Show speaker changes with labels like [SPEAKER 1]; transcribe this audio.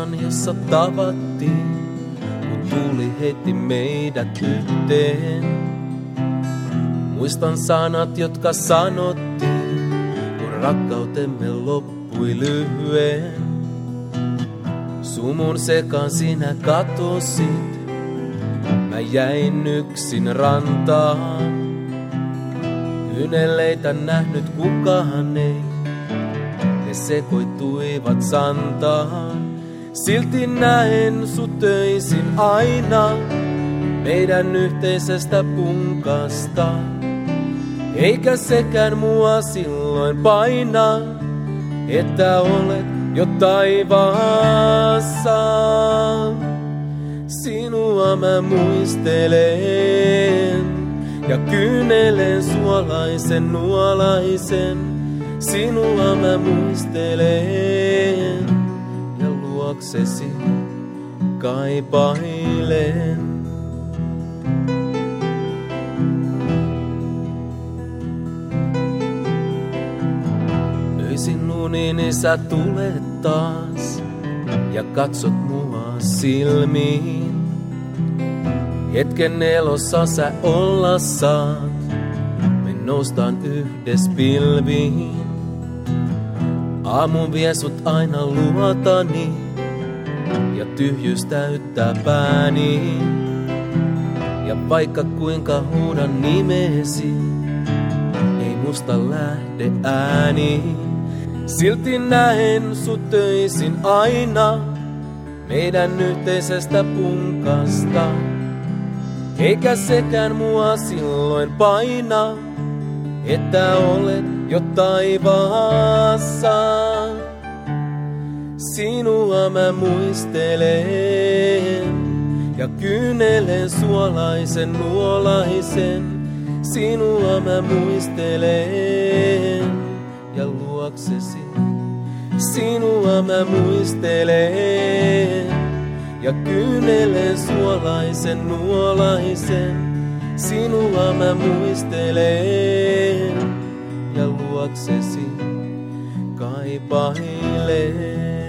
[SPEAKER 1] kerran, jossa tavattiin, kun tuuli heitti meidät yhteen. Muistan sanat, jotka sanottiin, kun rakkautemme loppui lyhyen. Sumun sekaan sinä katosit, mä jäin yksin rantaan. Kyyneleitä nähnyt kukaan ei, ne sekoittuivat santaan. Silti näen sut töisin aina meidän yhteisestä punkasta. Eikä sekään mua silloin paina, että olet jo taivaassa. Sinua mä muistelen ja kyynelen suolaisen nuolaisen. Sinua mä muistelen ja luoksesi kaipailen. Öisin unini sä tulet taas ja katsot mua silmiin. Hetken elossa sä olla saat, me noustaan yhdessä pilviin. Aamu vie sut aina luotani ja tyhjyys täyttää pääni. Ja vaikka kuinka huudan nimesi, ei musta lähde ääni. Silti näen sut töisin aina meidän yhteisestä punkasta. Eikä sekään mua silloin paina, että olet jo taivaassa. Sinua mä muistelen ja kyynelen suolaisen nuolaisen. Sinua mä muistelen ja luoksesi. Sinua mä muistelen ja kyynelen suolaisen nuolaisen. Sinua mä muistelen ja luoksesi kaipailen.